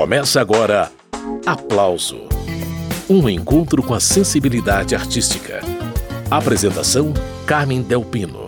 Começa agora Aplauso, um encontro com a sensibilidade artística. Apresentação: Carmen Del Pino.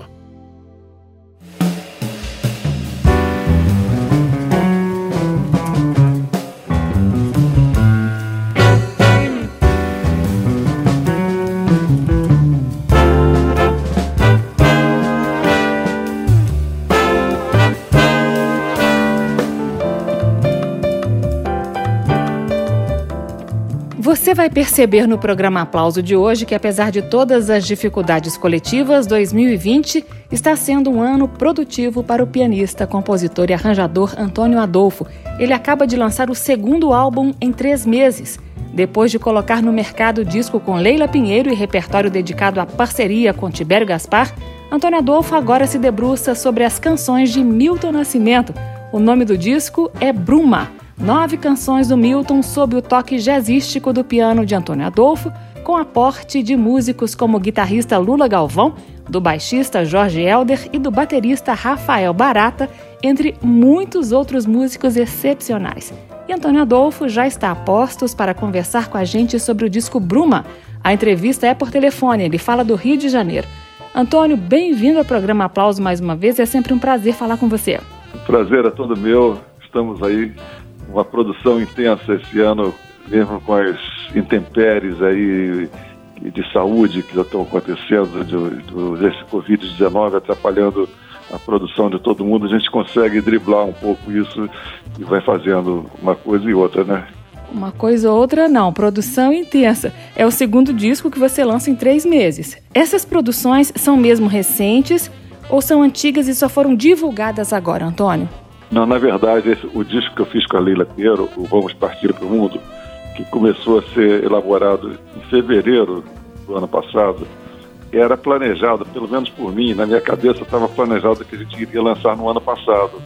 Você vai perceber no programa Aplauso de hoje que, apesar de todas as dificuldades coletivas, 2020 está sendo um ano produtivo para o pianista, compositor e arranjador Antônio Adolfo. Ele acaba de lançar o segundo álbum em 3 meses. Depois de colocar no mercado disco com Leila Pinheiro e repertório dedicado à parceria com Tibério Gaspar, Antônio Adolfo agora se debruça sobre as canções de Milton Nascimento. O nome do disco é Bruma. 9 canções do Milton sob o toque jazzístico do piano de Antônio Adolfo, com aporte de músicos como o guitarrista Lula Galvão, do baixista Jorge Helder e do baterista Rafael Barata, entre muitos outros músicos excepcionais. E Antônio Adolfo já está a postos para conversar com a gente sobre o disco Bruma. A entrevista é por telefone, ele fala do Rio de Janeiro. Antônio, bem-vindo ao programa Aplauso mais uma vez, é sempre um prazer falar com você. O prazer é todo meu, estamos aí. Uma produção intensa esse ano, mesmo com as intempéries aí de saúde que já estão acontecendo, desse Covid-19 atrapalhando a produção de todo mundo, a gente consegue driblar um pouco isso e vai fazendo uma coisa e outra, né? Uma coisa ou outra não, produção intensa. É o segundo disco que você lança em 3 meses. Essas produções são mesmo recentes ou são antigas e só foram divulgadas agora, Antônio? Não, na verdade, o disco que eu fiz com a Leila Pinheiro, o Vamos Partir para o Mundo, que começou a ser elaborado em fevereiro do ano passado, era planejado, pelo menos por mim, na minha cabeça estava planejado que a gente iria lançar no ano passado.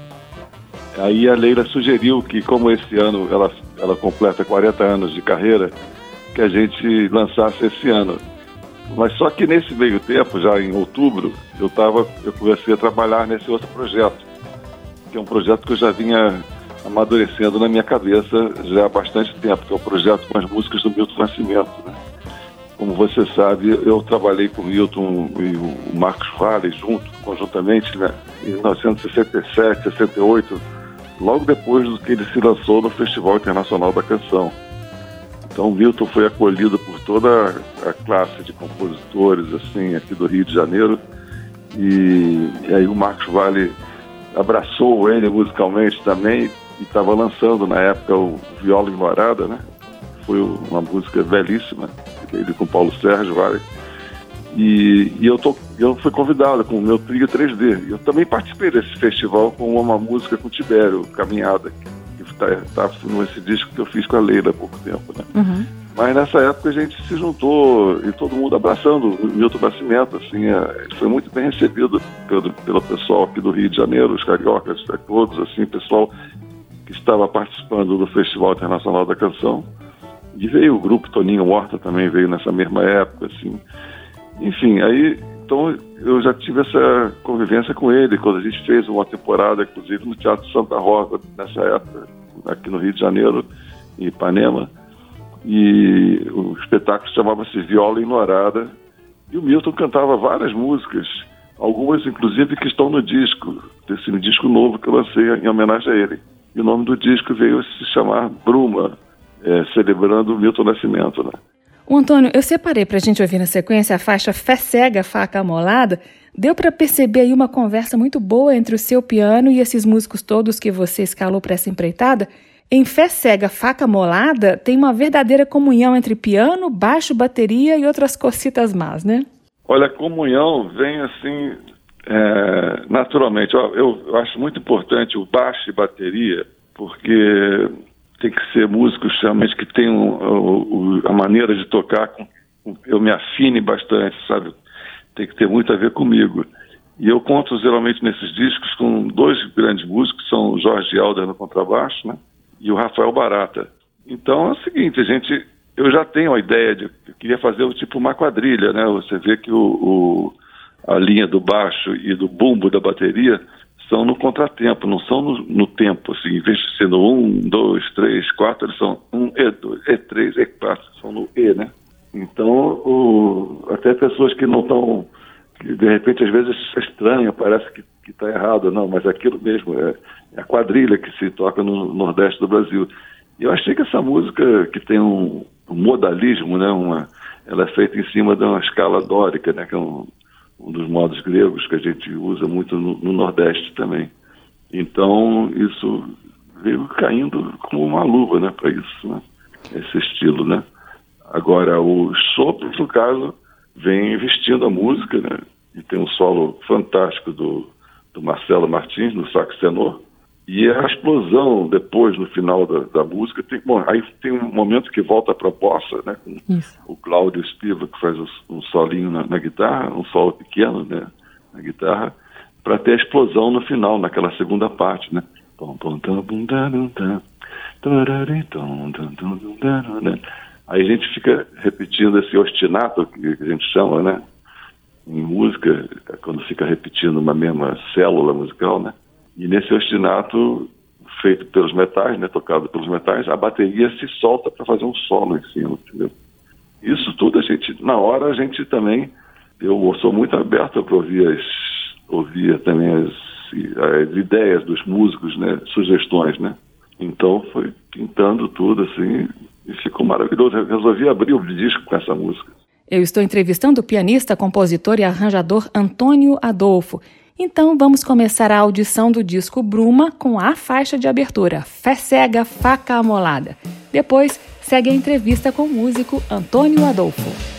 Aí a Leila sugeriu que, como esse ano ela completa 40 anos de carreira, que a gente lançasse esse ano. Mas só que nesse meio tempo, já em outubro, eu comecei a trabalhar nesse outro projeto, que é um projeto que eu já vinha amadurecendo na minha cabeça já há bastante tempo, que é o projeto com as músicas do Milton Nascimento, né? Como você sabe, eu trabalhei com o Milton e o Marcos Valle conjuntamente, né, em 1967, 68, logo depois do que ele se lançou no Festival Internacional da Canção. Então o Milton foi acolhido por toda a classe de compositores assim, aqui do Rio de Janeiro, e aí o Marcos Valle abraçou ele musicalmente também e estava lançando na época o Viola Ignorada, né? Foi uma música belíssima, ele com Paulo Sérgio, e eu fui convidado com o meu trio 3D. Eu também participei desse festival com uma música com o Tibério, Caminhada, que está nesse disco que eu fiz com a Leila há pouco tempo, né? Uhum. Mas nessa época a gente se juntou e todo mundo abraçando o Milton Nascimento, assim, ele foi muito bem recebido pelo pessoal aqui do Rio de Janeiro, os cariocas, todos, assim, pessoal que estava participando do Festival Internacional da Canção. E veio o grupo Toninho Horta também, veio nessa mesma época, assim. Enfim, aí, então eu já tive essa convivência com ele, quando a gente fez uma temporada, inclusive, no Teatro Santa Rosa, nessa época, aqui no Rio de Janeiro, em Ipanema. E o espetáculo chamava-se Viola Ignorada, e o Milton cantava várias músicas, algumas inclusive que estão no disco, desse disco novo que eu lancei em homenagem a ele. E o nome do disco veio a se chamar Bruma, celebrando o Milton Nascimento, né? O Antônio, eu separei para a gente ouvir na sequência a faixa Fé Cega, Faca Amolada. Deu para perceber aí uma conversa muito boa entre o seu piano e esses músicos todos que você escalou para essa empreitada. Em Fé Cega, Faca Molada, tem uma verdadeira comunhão entre piano, baixo, bateria e outras cositas más, né? Olha, a comunhão vem assim, naturalmente. Eu acho muito importante o baixo e bateria, porque tem que ser músicos realmente que tenham a maneira de tocar, eu me afine bastante, sabe? Tem que ter muito a ver comigo. E eu conto geralmente nesses discos com 2 grandes músicos, que são o Jorge Helder no contrabaixo, né? E o Rafael Barata. Então é o seguinte, eu já tenho a ideia eu queria fazer tipo uma quadrilha, né? Você vê que a linha do baixo e do bumbo da bateria são no contratempo, não são no tempo, assim, em vez de ser no 1, 2, 3, 4, eles são 1, E2, E3, E4, são no E, né? Então, até pessoas que não estão, que de repente às vezes estranham, parece que está errado, não, mas é aquilo mesmo, é a quadrilha que se toca no Nordeste do Brasil. E eu achei que essa música, que tem um modalismo, né, ela é feita em cima de uma escala dórica, né, que é um dos modos gregos que a gente usa muito no Nordeste também. Então, isso veio caindo como uma luva, né, para isso, né, esse estilo, né. Agora, os sopros, no caso, vem vestindo a música, né, e tem um solo fantástico do Marcelo Martins, no sax tenor, e a explosão depois, no final da música, aí tem um momento que volta para a bossa, né, com o Cláudio Spiva, que faz um solinho na guitarra, um solo pequeno, né, na guitarra, para ter a explosão no final, naquela segunda parte, né. Aí a gente fica repetindo esse ostinato, que a gente chama, né, em música, quando fica repetindo uma mesma célula musical, né. E nesse ostinato, feito pelos metais, né, tocado pelos metais, a bateria se solta para fazer um solo em cima, entendeu? Isso tudo na hora a gente também, eu sou muito aberto para ouvir também as ideias dos músicos, né, sugestões, né? Então foi pintando tudo assim e ficou maravilhoso. Eu resolvi abrir o disco com essa música. Eu estou entrevistando o pianista, compositor e arranjador Antônio Adolfo. Então vamos começar a audição do disco Bruma com a faixa de abertura, Fé Cega, Faca Amolada. Depois segue a entrevista com o músico Antônio Adolfo.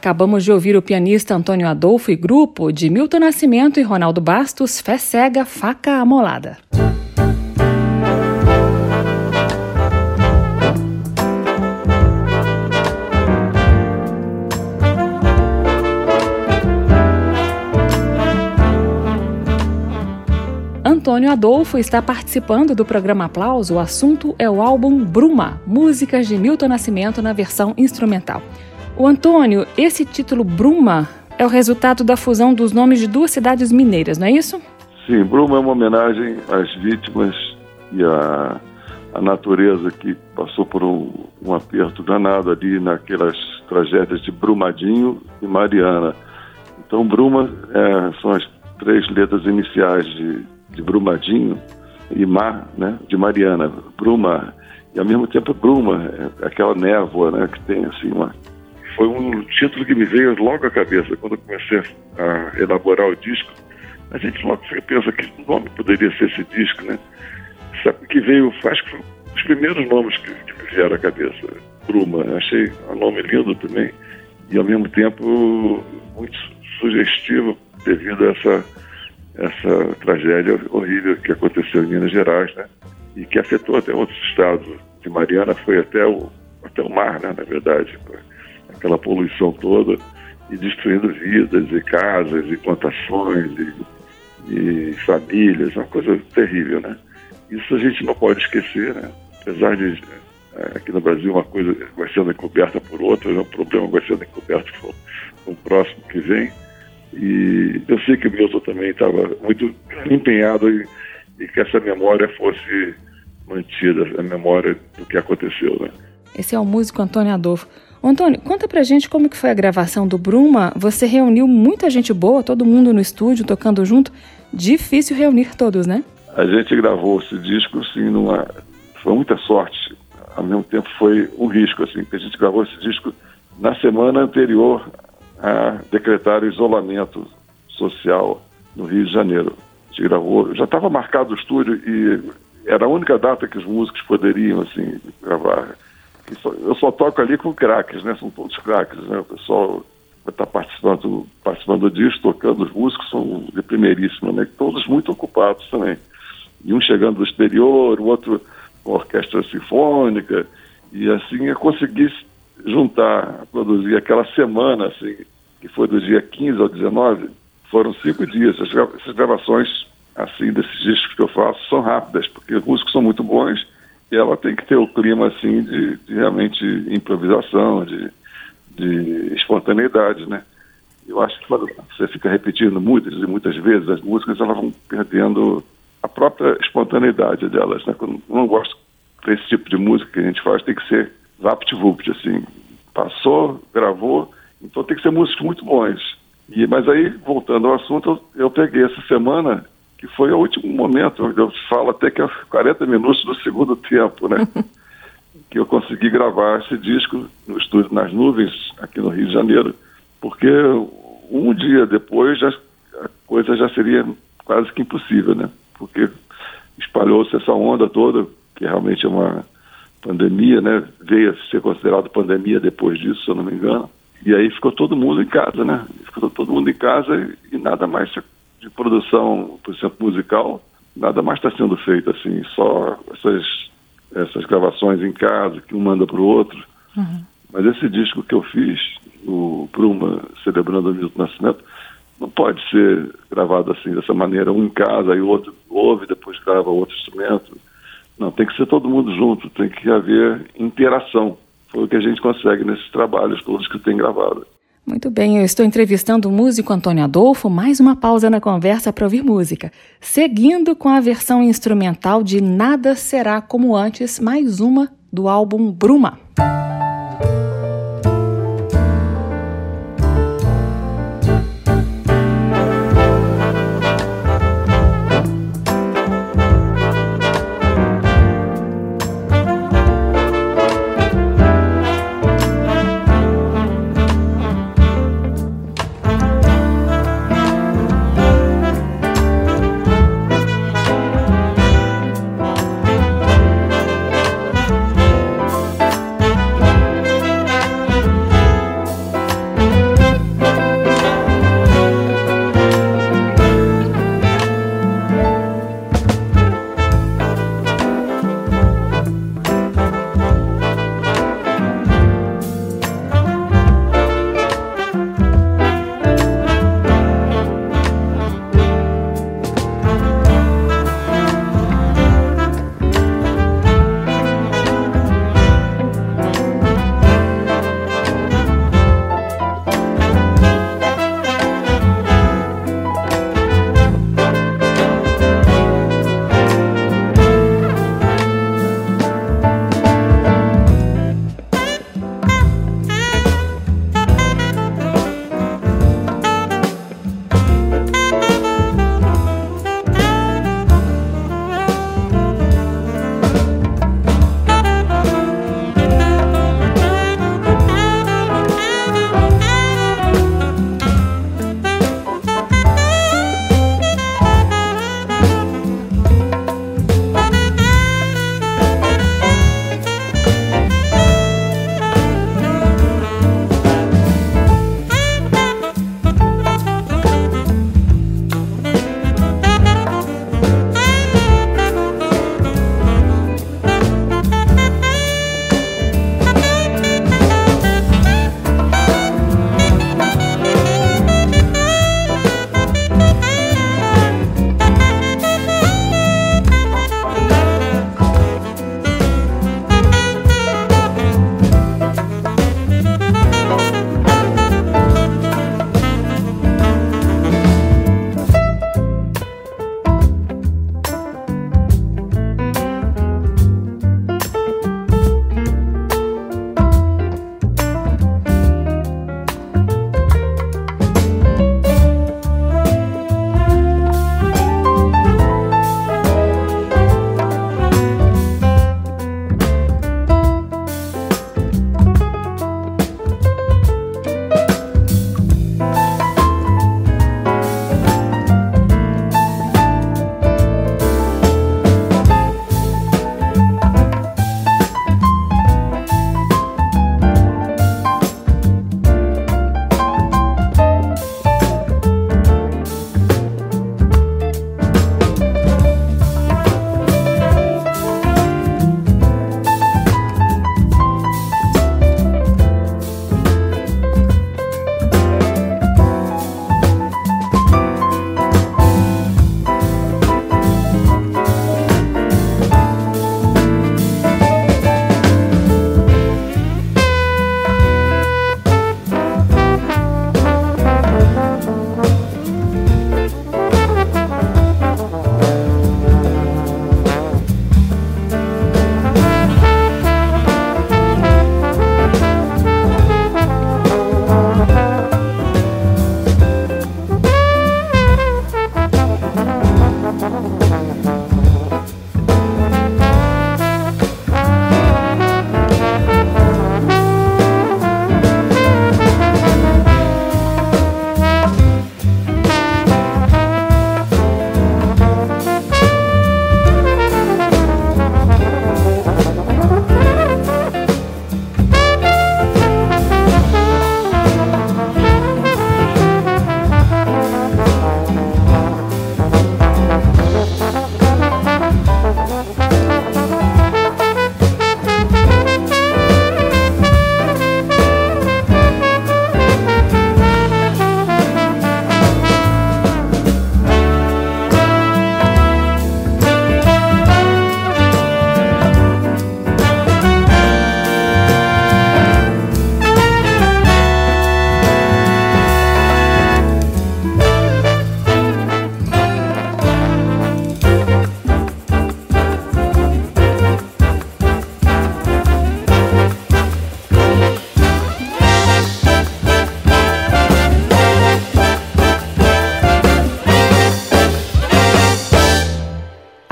Acabamos de ouvir o pianista Antônio Adolfo e grupo de Milton Nascimento e Ronaldo Bastos, Fé Cega, Faca Amolada. Antônio Adolfo está participando do programa Aplauso. O assunto é o álbum Bruma, músicas de Milton Nascimento na versão instrumental. O Antônio, esse título Bruma é o resultado da fusão dos nomes de duas cidades mineiras, não é isso? Sim, Bruma é uma homenagem às vítimas e à natureza que passou por um aperto danado ali naquelas tragédias de Brumadinho e Mariana. Então, Bruma são as 3 letras iniciais de Brumadinho e Mar, né, de Mariana, Bruma, e ao mesmo tempo Bruma, aquela névoa, né, que tem assim Foi um título que me veio logo à cabeça quando eu comecei a elaborar o disco. A gente logo pensa que nome poderia ser esse disco, né? Sabe que veio, acho que foi os primeiros nomes que me vieram à cabeça. Bruma, achei um nome lindo também e ao mesmo tempo muito sugestivo devido a essa tragédia horrível que aconteceu em Minas Gerais, né? E que afetou até outros estados. De Mariana foi até o mar, né? Na verdade, aquela poluição toda e destruindo vidas e casas e plantações e famílias, uma coisa terrível, né? Isso a gente não pode esquecer, né? Apesar de aqui no Brasil uma coisa vai sendo encoberta por outra, um problema vai sendo encoberto por um próximo que vem. E eu sei que o Milton também estava muito empenhado em que essa memória fosse mantida, a memória do que aconteceu, né? Esse é o músico Antônio Adolfo. Antônio, conta pra gente como que foi a gravação do Bruma. Você reuniu muita gente boa, todo mundo no estúdio, tocando junto. Difícil reunir todos, né? A gente gravou esse disco, assim, foi muita sorte. Ao mesmo tempo foi um risco, assim, porque a gente gravou esse disco na semana anterior a decretar o isolamento social no Rio de Janeiro. A gente gravou, já estava marcado o estúdio e era a única data que os músicos poderiam, assim, gravar. Eu só toco ali com craques, né? São todos craques, né? O pessoal vai estar participando disso, tocando. Os músicos são de primeiríssima, né? Todos muito ocupados também. E um chegando do exterior, o outro com orquestra sinfônica. E assim eu consegui juntar, produzir aquela semana, assim, que foi do dia 15 ao 19, foram 5 dias. Essas gravações, assim, desses discos que eu faço, são rápidas, porque os músicos são muito bons e ela tem que ter o clima, assim, de realmente improvisação, de espontaneidade, né? Eu acho que quando você fica repetindo muitas e muitas vezes, as músicas elas vão perdendo a própria espontaneidade delas, né? Eu não gosto desse tipo de música que a gente faz, tem que ser vapt-vupt, assim, passou, gravou, então tem que ser músicos muito bons. Mas aí, voltando ao assunto, eu peguei essa semana, que foi o último momento, eu falo até que é 40 minutos do segundo tempo, né? Que eu consegui gravar esse disco no estúdio Nas Nuvens, aqui no Rio de Janeiro, porque um dia depois a coisa já seria quase que impossível, né? Porque espalhou-se essa onda toda, que realmente é uma pandemia, né? Veio a ser considerado pandemia depois disso, se eu não me engano. E aí ficou todo mundo em casa, né? Ficou todo mundo em casa e nada mais de produção, por exemplo, musical, nada mais está sendo feito, assim, só essas gravações em casa, que um manda para o outro. Uhum. Mas esse disco que eu fiz, o Bruma, celebrando o Milton Nascimento, não pode ser gravado assim, dessa maneira, um em casa, aí o outro ouve, depois grava outro instrumento. Não, tem que ser todo mundo junto, tem que haver interação. Foi o que a gente consegue nesses trabalhos todos que tem gravado. Muito bem, eu estou entrevistando o músico Antônio Adolfo, mais uma pausa na conversa para ouvir música. Seguindo com a versão instrumental de Nada Será Como Antes, mais uma do álbum Bruma.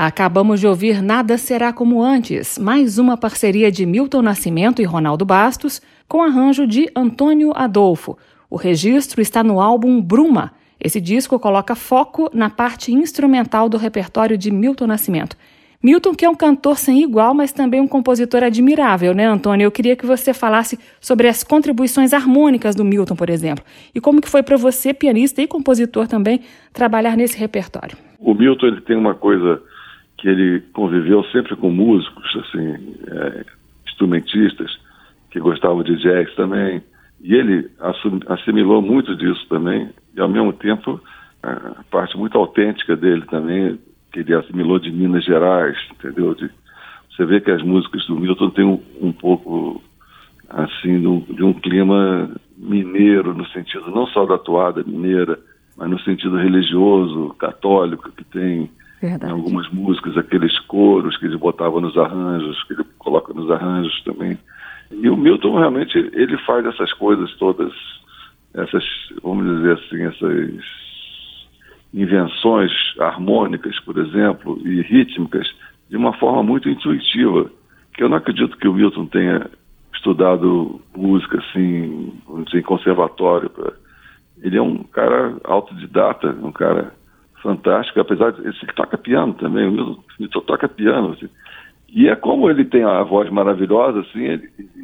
Acabamos de ouvir Nada Será Como Antes, mais uma parceria de Milton Nascimento e Ronaldo Bastos, com arranjo de Antônio Adolfo. O registro está no álbum Bruma. Esse disco coloca foco na parte instrumental do repertório de Milton Nascimento. Milton, que é um cantor sem igual, mas também um compositor admirável, né, Antônio? Eu queria que você falasse sobre as contribuições harmônicas do Milton, por exemplo, e como que foi para você, pianista e compositor também, trabalhar nesse repertório. O Milton, ele tem uma coisa que ele conviveu sempre com músicos, assim, instrumentistas, que gostavam de jazz também, e ele assimilou muito disso também, e ao mesmo tempo, a parte muito autêntica dele também, que ele assimilou de Minas Gerais, entendeu? Você vê que as músicas do Milton têm um pouco, assim, de um clima mineiro, no sentido não só da toada mineira, mas no sentido religioso, católico, que tem em algumas músicas, aqueles coros que ele botava nos arranjos, que ele coloca nos arranjos também. E o Milton, realmente, ele faz essas coisas todas, essas, vamos dizer assim, essas invenções harmônicas, por exemplo, e rítmicas, de uma forma muito intuitiva, que eu não acredito que o Milton tenha estudado música, assim, vamos dizer, em conservatório. Ele é um cara autodidata, um cara fantástico, apesar de ele toca piano também, o Milton toca piano, assim. E é como ele tem a voz maravilhosa, assim,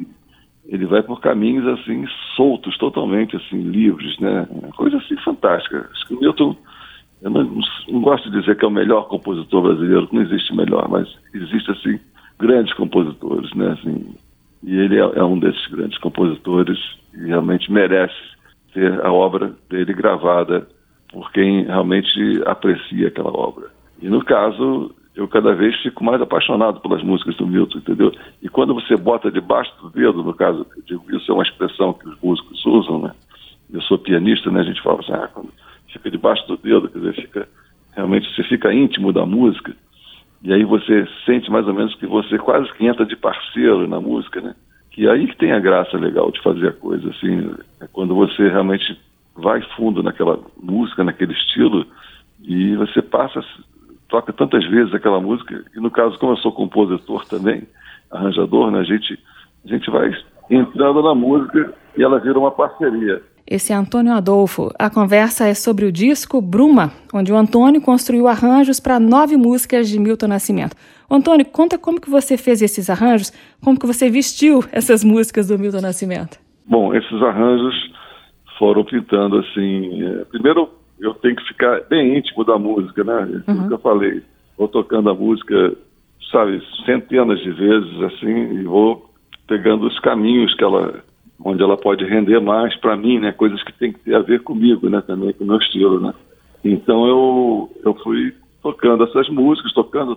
ele vai por caminhos, assim, soltos, totalmente, assim, livres, né? Uma coisa, assim, fantástica. Acho que o Milton, eu não gosto de dizer que é o melhor compositor brasileiro, não existe melhor, mas existe, assim, grandes compositores, né? Assim, e ele é um desses grandes compositores e realmente merece ter a obra dele gravada por quem realmente aprecia aquela obra. E no caso, eu cada vez fico mais apaixonado pelas músicas do Milton, entendeu? E quando você bota debaixo do dedo, no caso, eu digo, isso é uma expressão que os músicos usam, né? Eu sou pianista, né? A gente fala assim, quando fica debaixo do dedo, quer dizer, realmente você fica íntimo da música, e aí você sente mais ou menos que você quase que entra de parceiro na música, né? Que aí que tem a graça legal de fazer a coisa, assim, é quando você realmente vai fundo naquela música, naquele estilo, e você toca tantas vezes aquela música, e no caso, como eu sou compositor também, arranjador, né, a gente vai entrando na música e ela vira uma parceria. Esse é Antônio Adolfo. A conversa é sobre o disco Bruma, onde o Antônio construiu arranjos para 9 músicas de Milton Nascimento. Antônio, conta como que você fez esses arranjos, como que você vestiu essas músicas do Milton Nascimento. Bom, esses arranjos foram pintando assim... primeiro, eu tenho que ficar bem íntimo da música, né? Tudo que eu falei. Vou tocando a música, sabe, centenas de vezes, assim, e vou pegando os caminhos onde ela pode render mais para mim, né? Coisas que tem que ter a ver comigo, né? Também com o meu estilo, né? Então eu fui tocando essas músicas, tocando.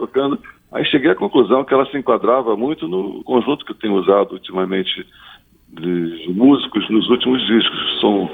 Aí cheguei à conclusão que ela se enquadrava muito no conjunto que eu tenho usado ultimamente de músicos nos últimos discos. São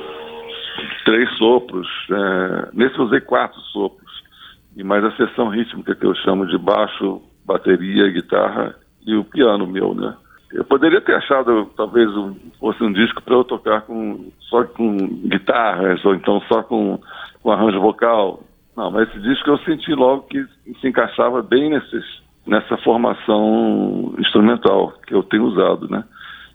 3 sopros, nesse eu usei 4 sopros, e mais a seção rítmica que eu chamo de baixo, bateria, guitarra e o piano meu, né? Eu poderia ter achado, talvez, fosse um disco para eu tocar só com guitarras, ou então só com arranjo vocal. Não, mas esse disco eu senti logo que se encaixava bem nessa formação instrumental que eu tenho usado, né?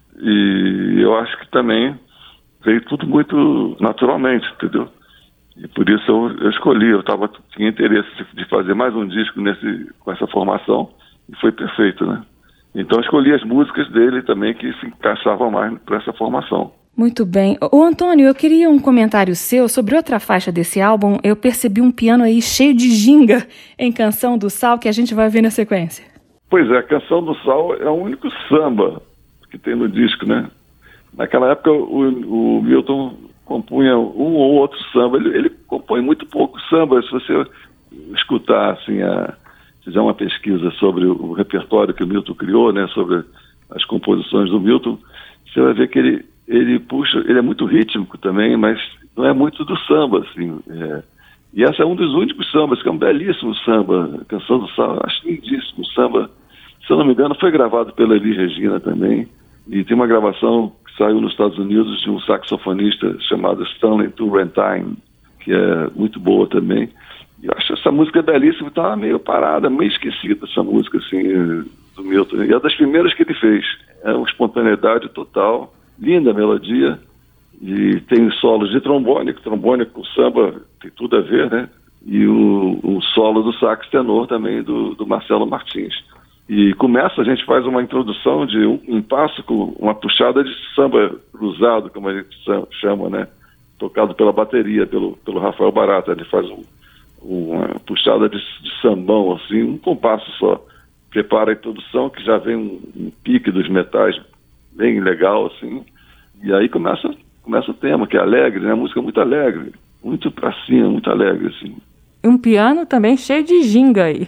E eu acho que também veio tudo muito naturalmente, entendeu? E por isso eu escolhi, tinha interesse de fazer mais um disco com essa formação, e foi perfeito, né? Então eu escolhi as músicas dele também que se encaixavam mais para essa formação. Muito bem. Ô Antônio, eu queria um comentário seu sobre outra faixa desse álbum. Eu percebi um piano aí cheio de ginga em Canção do Sal, que a gente vai ver na sequência. Pois é, Canção do Sal é o único samba que tem no disco, né? Naquela época o Milton compunha um ou outro samba. Ele compõe muito pouco samba. Se você escutar, assim, fizer uma pesquisa sobre o repertório que o Milton criou, né, sobre as composições do Milton, você vai ver que ele puxa, ele é muito rítmico também, mas não é muito do samba, assim. E esse é um dos únicos sambas, que é um belíssimo samba, Canção do Sal, acho lindíssimo. O samba, se eu não me engano, foi gravado pela Elis Regina também, e tem uma gravação que saiu nos Estados Unidos de um saxofonista chamado Stanley Turrentine, que é muito boa também. Eu acho essa música belíssima, estava meio parada, meio esquecida essa música, assim, do Milton. E é das primeiras que ele fez. É uma espontaneidade total, linda a melodia, e tem solos de trombone, que trombone com samba tem tudo a ver, né? E o solo do sax tenor também, do Marcelo Martins. E começa, a gente faz uma introdução de um passo com uma puxada de samba cruzado, como a gente chama, né? Tocado pela bateria, pelo Rafael Barata. Ele faz uma puxada de sambão, assim, um compasso só. Prepara a introdução, que já vem um pique dos metais bem legal, assim. E aí começa o tema, que é alegre, né? A música é muito alegre, muito pra cima, muito alegre, assim. Um piano também cheio de ginga aí.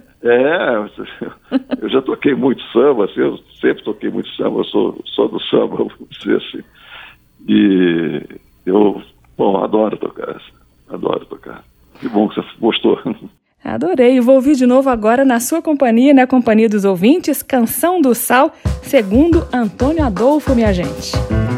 Eu já toquei muito samba, assim, eu sempre toquei muito samba, eu sou do samba, vamos dizer assim. E eu, adoro tocar. Que bom que você gostou. Adorei. Vou ouvir de novo agora na sua companhia, na companhia dos ouvintes, Canção do Sal, segundo Antônio Adolfo, minha gente.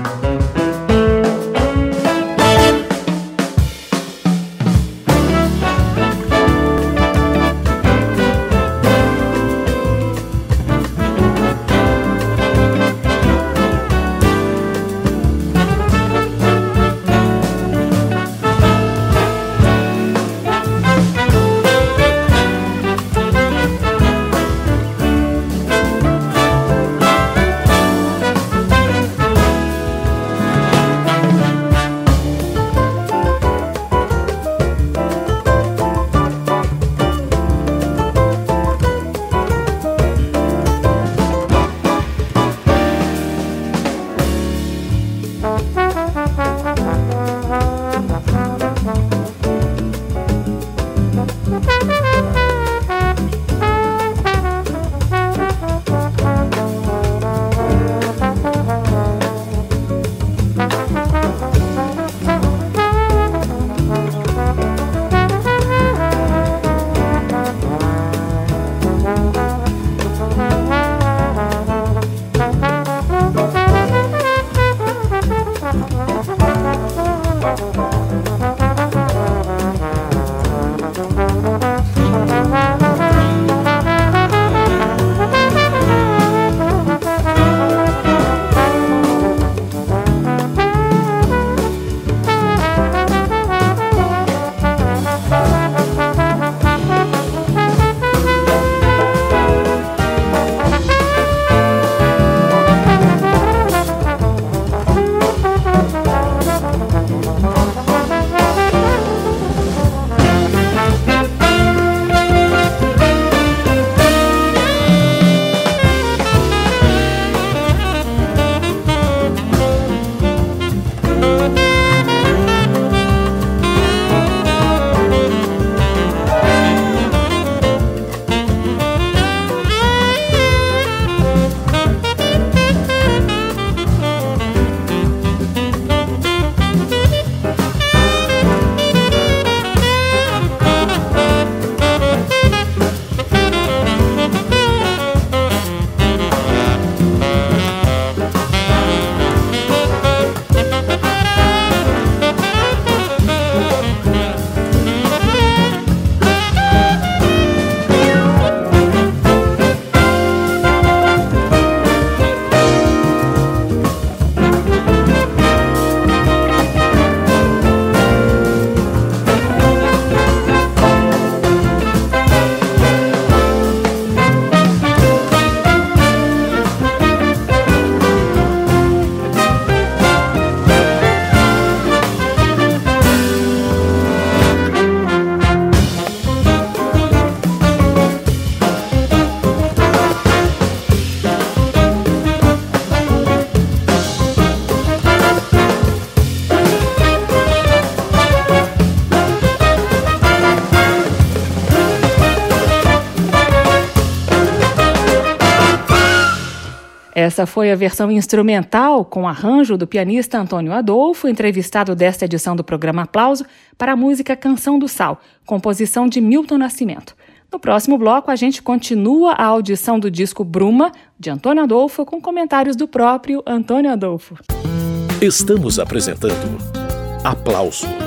Essa foi a versão instrumental com arranjo do pianista Antônio Adolfo, entrevistado desta edição do programa Aplauso, para a música Canção do Sal, composição de Milton Nascimento. No próximo bloco, a gente continua a audição do disco Bruma, de Antônio Adolfo, com comentários do próprio Antônio Adolfo. Estamos apresentando Aplauso.